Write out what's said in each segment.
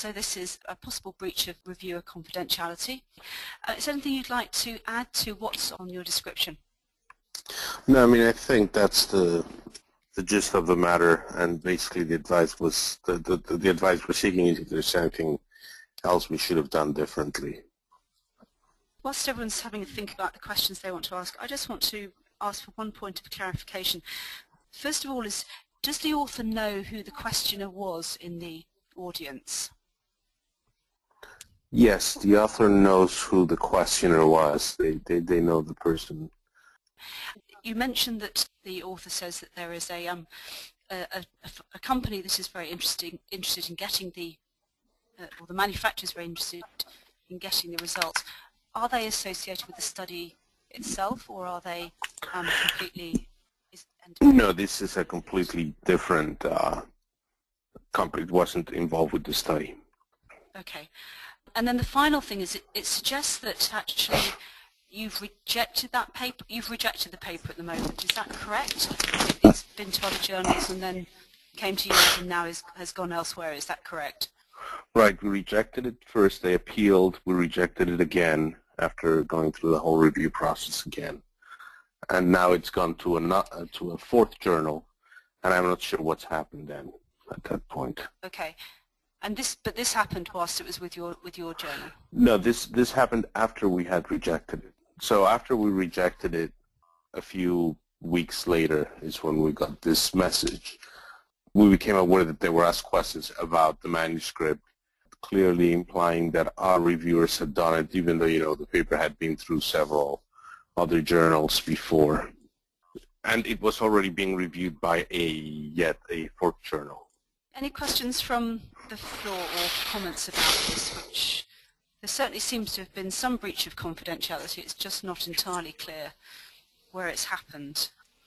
so this is a possible breach of reviewer confidentiality. Is there anything you'd like to add to what's on your description? No, I mean, I think that's the gist of the matter, and basically the advice was the advice we're seeking is if there's anything else we should have done differently. Whilst everyone's having a think about the questions they want to ask, I just want to ask for one point of clarification. First of all, does the author know who the questioner was in the audience? Yes, the author knows who the questioner was. They know the person. You mentioned that the author says that there is a company that is very interested in getting or the manufacturer is very interested in getting the results. Are they associated with the study itself, or are they completely independent? No, this is a completely different company. It wasn't involved with the study. Okay. And then the final thing is it suggests that actually you've rejected that paper. You've rejected the paper at the moment. Is that correct? It's been to other journals and then came to you and now has gone elsewhere. Is that correct? Right. We rejected it first. They appealed. We rejected it again after going through the whole review process again. And now it's gone to a fourth journal, and I'm not sure what's happened then at that point. Okay. And this happened whilst it was with your journal? No, this happened after we had rejected it. So after we rejected it, a few weeks later is when we got this message. We became aware that they were asked questions about the manuscript, clearly implying that our reviewers had done it, even though the paper had been through several other journals before, and it was already being reviewed by yet a fourth journal. Any questions from the floor or comments about this? Which there certainly seems to have been some breach of confidentiality. It's just not entirely clear where it's happened.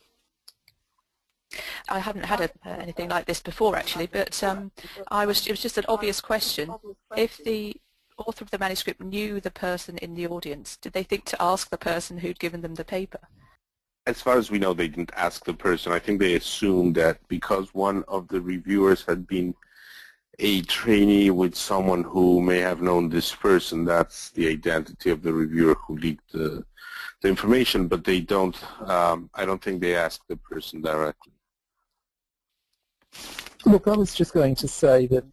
I haven't had anything like this before, actually, but it was just an obvious question. If the author of the manuscript knew the person in the audience, did they think to ask the person who'd given them the paper? As far as we know, they didn't ask the person. I think they assumed that because one of the reviewers had been a trainee with someone who may have known this person, that's the identity of the reviewer who leaked the information, but they don't, I don't think they asked the person directly. Look, I was just going to say that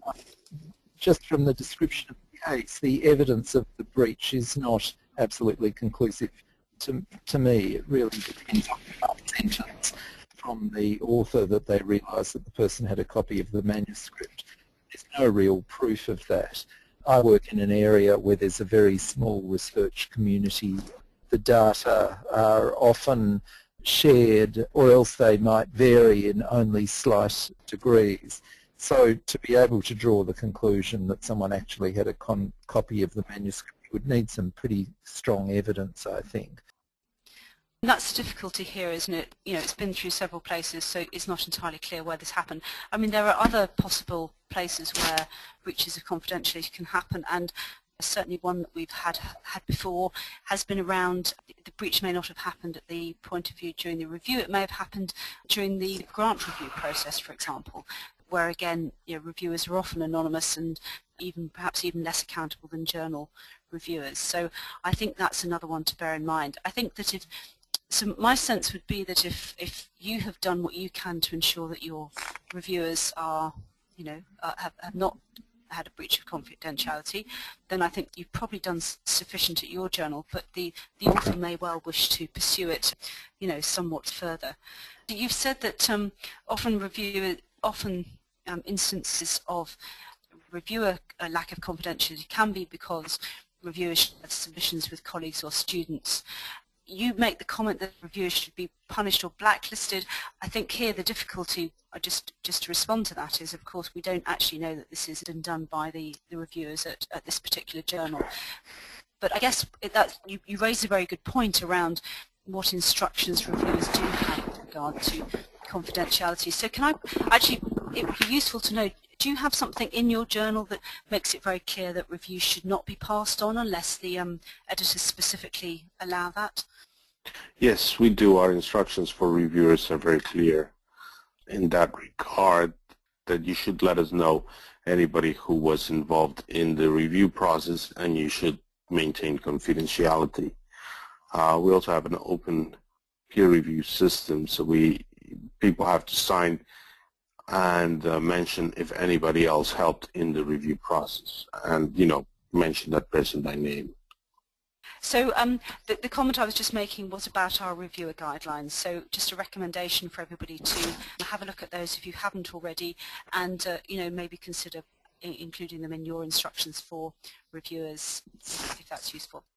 just from the description of the case, the evidence of the breach is not absolutely conclusive to me. It really depends on the last sentence from the author that they realised that the person had a copy of the manuscript. There's no real proof of that. I work in an area where there's a very small research community. The data are often shared, or else they might vary in only slight degrees. So to be able to draw the conclusion that someone actually had a copy of the manuscript would need some pretty strong evidence, I think. And that's the difficulty here, isn't it? It's been through several places, so it's not entirely clear where this happened. I mean, there are other possible places where breaches of confidentiality can happen, and certainly one that we've had before has been around. The breach may not have happened at the point of view during the review. It may have happened during the grant review process, for example, where again, reviewers are often anonymous and perhaps even less accountable than journal reviewers. So I think that's another one to bear in mind. I think that so my sense would be that if you have done what you can to ensure that your reviewers are, have not had a breach of confidentiality, then I think you've probably done sufficient at your journal, but the author may well wish to pursue it, somewhat further. You've said that often instances of reviewer lack of confidentiality can be because reviewers have submissions with colleagues or students. You make the comment that reviewers should be punished or blacklisted. I think here the difficulty, just to respond to that, is of course we don't actually know that this has been done by the reviewers at this particular journal. But I guess you raise a very good point around what instructions reviewers do have with regard to confidentiality. So it would be useful to know, do you have something in your journal that makes it very clear that reviews should not be passed on unless the editors specifically allow that? Yes, we do. Our instructions for reviewers are very clear in that regard, that you should let us know anybody who was involved in the review process, and you should maintain confidentiality. We also have an open peer review system, so people have to sign and mention if anybody else helped in the review process, and mention that person by name. So the comment I was just making was about our reviewer guidelines, so just a recommendation for everybody to have a look at those if you haven't already, and maybe consider including them in your instructions for reviewers if that's useful.